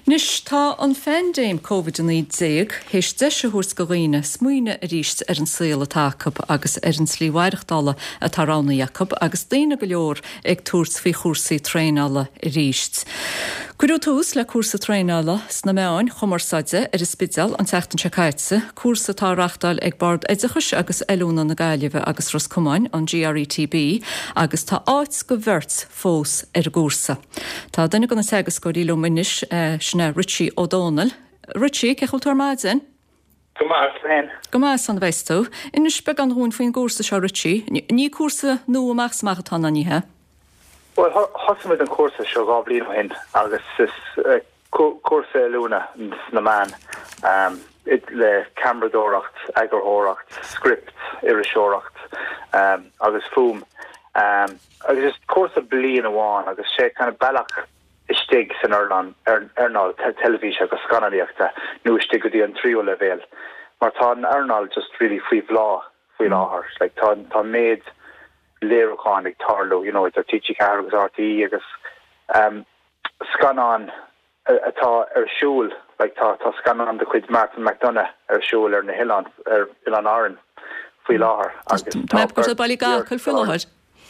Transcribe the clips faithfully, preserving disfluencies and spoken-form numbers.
Nis tá an fendéim COVID nineteen hééis deise thuair go riine smuoine a ríist ar an saola takeab agus ar an slíhhairichdala a tarrána Jacob agus daine go leor ag túirt fao chúrsaí tréála i ríist. Cuireadh tús le cuasa tréála sna meáin chumarsaide ar is spidal an teachtain secaitse, cuasa táreachtáil ag bard éidechas agus eúna na Gaillimhe agus Roscomáin an G R E T B agus tá áit go bhirt fós ar gúrsa. Tá duine gona teagas go díú minis na Richie O'Donnell. Richie, cechol tuair maidin? Gomás, hen. Gomás an bheistú. Inis be an hún faoin gúrsa seo Richie. Ní cuasa nó amachs marathon aníthe? Well, hosamid an cuasa seo gá bliain hen, agus is cuasa lúna na man. Um, it le camradóracht, agurthóracht, script, iriseoracht, um, agus fúm. Um, agus is cuasa bliain amháin, agus sé kind of bailach istig san Erlan, Ernal, television agus scanaliachta, nu istig go di an trio level. Mar tá an Ernal just really free blah, free láhar. Like tá tá made lérocán ag tarlo, you know, it's our teaching car agus R T E agus um scanan atá ar siúl, like tá tá scanan de chuid Martin McDonough ar siúl ar na Hillan, ar Hillan Aran, free láhar. Meb go bailí gacail fi láhar?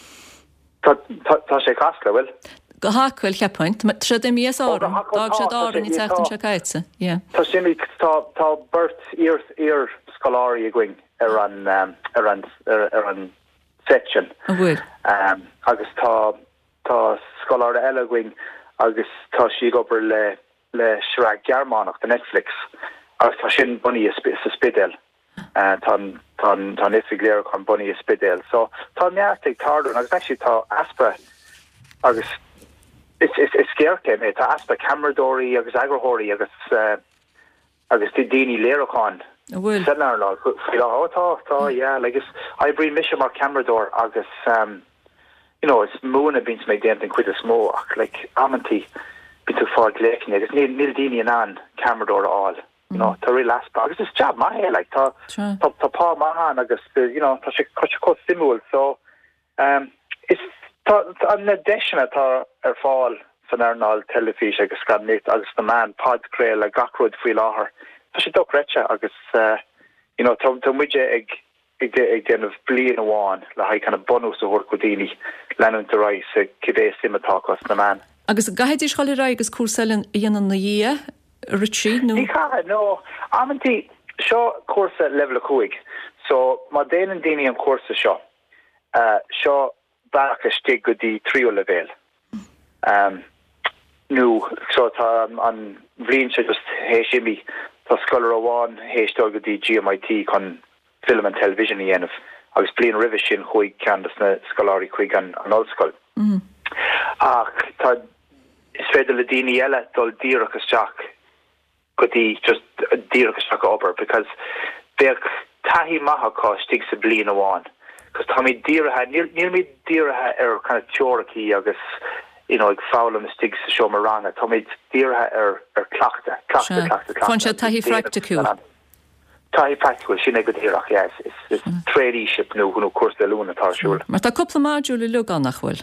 Tá sé casla, well? Go hácuil cheappaint, tre é míos áram, dag sé dáran í teachtain se caitse. Tá sinna tá burt ar scoláirí a going ar an ar an ar an section. Agus tá tá scoláir eile going agus tá si gobar le le shrag Gearmánach de Netflix agus tá sin bunny sa spidel. Tá tá tá ifig léir chun bunny a spidel. So tá neartig tardún agus actually tá aspa agus It's it's it's scary me. Tá aspa camradóí agus agurthóirí agus uh, agus tí daoine léirocán. Well. Senar lá fila tá tá yeah like it's I bring mission mar camrador agus um you know it's moon been made anything quite a small like amanti bit too far lekin agus nil nil daoine an camrador all. You know, tá real aspa agus it's job my like tá tá tá pa man agus you know tá sé có stimul so um it's Tá an addition tá ar fáil san Ernal television agus scanit agus na man podcréil a gacrúd faoi láthair. Tá sé doreite agus you know tá tá muide ag ag ag déanamh bliain amháin le haid kind of bonús a thuair go daoine leanúnta ráis a cibé simatáchas na man. Agus gaiidir scoil ra agus cuasailin dhéanaan na dhé Richie nó? Ní cha nó amantí seo cuasa level a chuig. So má déanaan daoine an cuasa seo uh, seo back a stig go di trio level. Um, nu, so tá an bhlíonn se just hééis imi tá scolar amháin hééis go di G M I T chun film and television í dhéanamh agus bliain rih sin chuig ceantas na scoláirí chuig an an ollscoil. Mm. Ach tá is féidir le daoine eile dul díreachas teach go di just díreachas teach obair because bheadh taithí maithá stig sa bliain amháin. Because Tommy Deerha, near near me Deerha er kind of chorky, agus, you know, like foul on the sticks to show maranga. Tommy Deerha er er clachta, clachta, clachta, clachta. Funcha tahi practical. Tahi practical. She never Deerha, yes. It's it's tradieship now. Who of course the luna tar shul. Maar ta couple module le lug annach wel.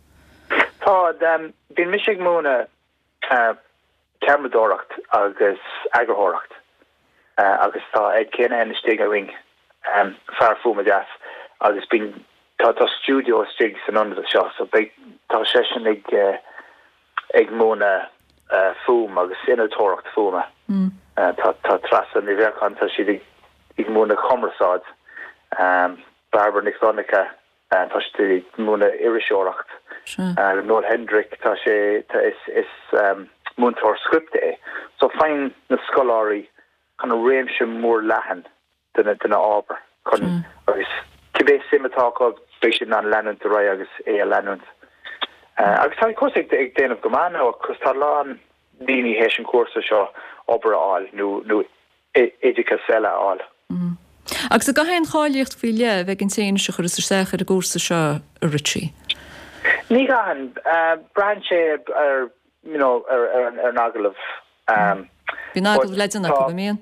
Ta um bin mishig mona uh cameradoracht agus agurthóracht. Uh agus ta ed kena en stiga wing um far fuma jas. Agus been tá tá studio stigs an under the shot so big tá session ag uh, ag móna uh, fúm agus inaltóracht fúma mm. uh, tá tá tras an i bhearchan tá siad ag móna commerceád um, Barbara Nixonica uh, tá siad ag móna iriseoracht sure. uh, Noel Hendrick tá sé tá is is um, múntóir scripte é so fein na scoláirí chun a réimse mór lehan duna duna ábhar chun agus Cibé simatácha béisi an leanúnt a rá agus é a leanúnt. Agus tá cos ag déanamh go man ó cos tá lán daoine hééis an cuasa seo obair áil nó nó éidecha sela áil. Agus a gahéon cháilíocht faoi le bheith an téana se chur is séchar a gúsa seo a Richie? Ní gahan brean sé ar ar nágalah. Bhí nágalah leidirna go bhíon?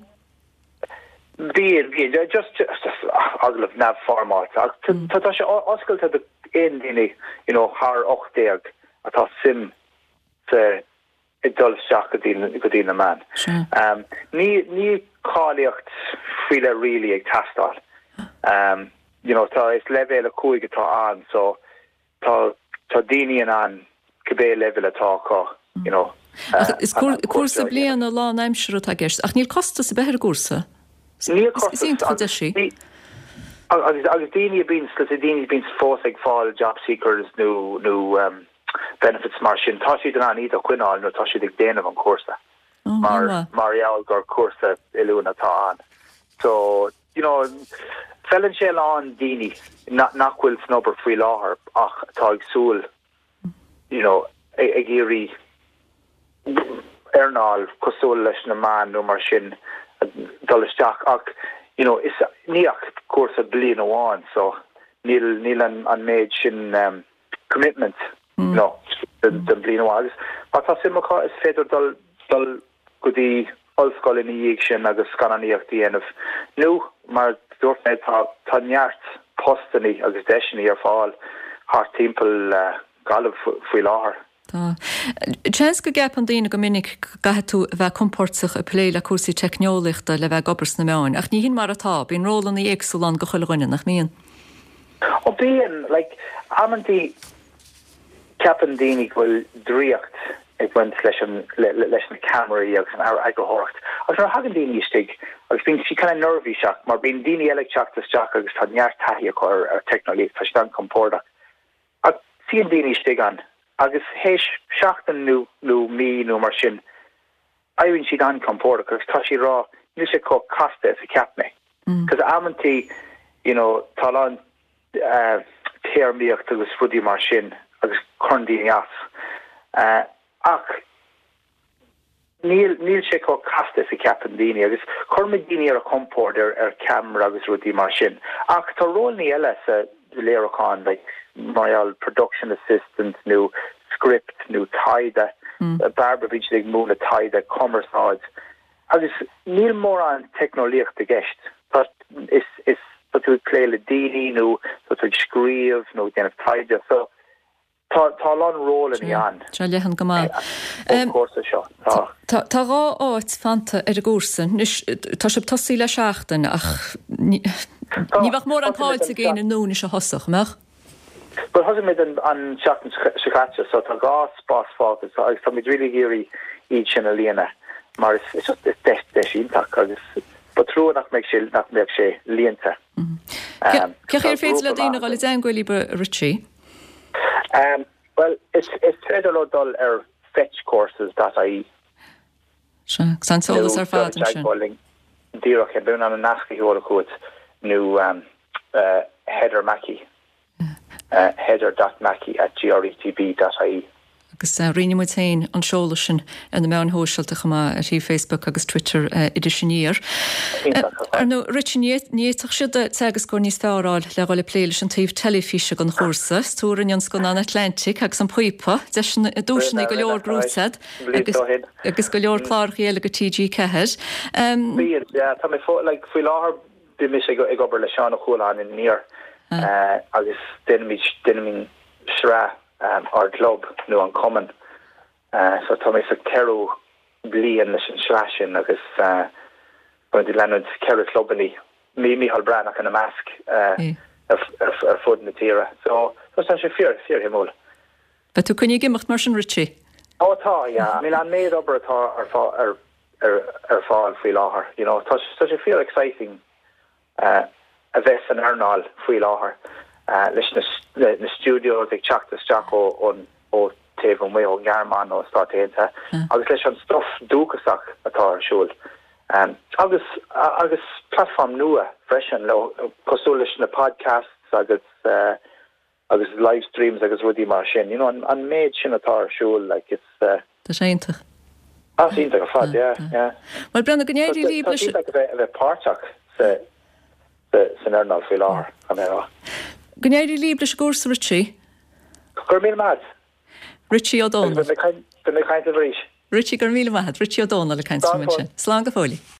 Bíon, bíon, just, just aglah nav format. Tá tá sé oscailta in daoine, you know, thar ochtéag atá sim sa i dul seach go dtí na man. Um, ní ní cáilíocht fuile really ag tastáil. Um, you know, tá is level a cúig atá an, so tá tá daoine an cabbé level atá có, you know. Uh, is cuasa bliana lá aimsir atá gist. Ach níl costa sa beir gúsa? Níl costa sí. Agus agus daoine bín slas a daoine bín fós ag fáil job seekers nó nó um, benefits mar sin tá siad an iad a chuineáil nó tá siad ag déanamh an cuasa. Mar mariaal gur cuasa ilúna tá an. So, you know, fellan sé an daoine nachhfuil snubber faoi láthair ach tá ag súil, you know, ag éirí Ernal cosúil leis na man nó mar sin dul isteach ach, you know, is níach cuasa blian amháin, so níl níl an, an méid sin um, commitment, mm. you know, den, den blian amháin. But tá simachá is féidir dul dul go dtí ollscoil in íag sin agus scannaíocht díanamh. Nú mar dúirtnéid tá tá neart postaní agus deisinaí ar fáil thar timpeall uh, galamh faoi láthair. Tjens go gap an daine go minic gathe tú bheith compórtach a pléile cuasaí teicneolachta le bheith gobars na meáin. Ach ní hín mar atá, bíon rólan í éagsúlan go chuile ghine nach míon. Ó bíon, like, amantí ceapan daoine bhfuil dríocht ag buint leis na cameraí agus an agrathirt. Agus nar hagan daoine istigh, agus bíon si kind of nerví seach, mar bíon daoine eile teachtasteach agus tá neart taithí ar ar teicneolaíocht tá siad an compórtach. Ach síon daoine istigh an, agus héis seachtain nó nó mí nó mar sin airíonn siad an compórtach agus tá si rá ní sé có casta sa ceapna. Cos amantí, you know, tá an uh, téirmíocht agus fudí mar sin agus chundaí as. Uh, ach níl níl sé có casta sa ceapan daoine agus churmid daoine ar a compórt ar ar camera agus rudí mar sin. Ach tá róilní eile sa léarachán, like Marial production assistant, new script, new taida, mm. uh, Barbara Vigelig Moona taida, commerce odds. Agus níl mór an technolíocht a gist. But is is but to play le dini, no so to scríomh, no déanamh taida. So tá tá an role in an. Tá lehan go má. Of course seo. Tá tá rá áit fanta ar a gúsa. Tá sé tosí le seachtain ach ní bhah mór an táilte géine nóna se hosach meach. But has mid an an seachtain sicatcha, so tá gá spás fágus, so agus tá mid really géirí iad sin a líana. Mar is just is deis deis ítach agus but trú nach meid sé nach meid sé líanta. Ceach ar féidir le daoine gáil is angóilí be Richie? Um, well, it's it's féidir le dul ar fetch courses that I Sure, san solas ar fad an sin. Díreach an bún an nascaí hóla chuit nó um, uh, Heather Mackey. Uh, heather.mackey at gretb dot I E. Agus uh, rinne mu tain an seola sin an na meán hóisiilta chuma at Facebook agus Twitter uh, idirisiníir. Ar nó Richie níach siad tegus go níos fearáil le gáil pléile an taobh telefíse an chósa, stúran an go an Atlantic agus an Poipa, dúisina go leor grúsad agus go leor chláirchaí eile go T G cehead. Bíon, tá mé fó, like, fuoi láthair bí mis ag obair le seán a chúláin in níor. Uh, agus denimid denimid sra um, our club nu an common uh, so tá mé sa ceú blian leis an srasin agus uh, di lenod ceú clubbaní mí mí hall bran ach an a mask uh, mm. ar fud na tíra so tá sé fear fear himúl. But tú kunnig gimacht mar sin Richie? Oh tá, yeah. I mean an méid obair atá ar fá ar ar ar fáil faoi láthair, you know, tá sé fear exciting uh, a bheits an arnáil faoi láthair uh, leis na, na studio ag teachtas teach ó ó taobh an mé ó Gearmán ó státéanta agus leis an stuff dúchasach atá ar siúil. Um, agus agus platform nua freisin le cosú leis na podcasts agus uh, agus live streams agus rudí mar sin, you know, an, an méid sin atá ar siúil, like it's uh, Tá sé intach. Ah, sí intach a fad, yeah, yeah. Well, Brenda, gnéirí líblis... Tá sí like a bheith párteach sa san arnál faoi láthair a mé rá. Gnéirí líblis gúrsa Richie? Gur míle mad. Richie O'Donnell. Bin mé caint a bhrís. Richie gur míle mad, Richie O'Donnell le caint sin. Slán go fólaí.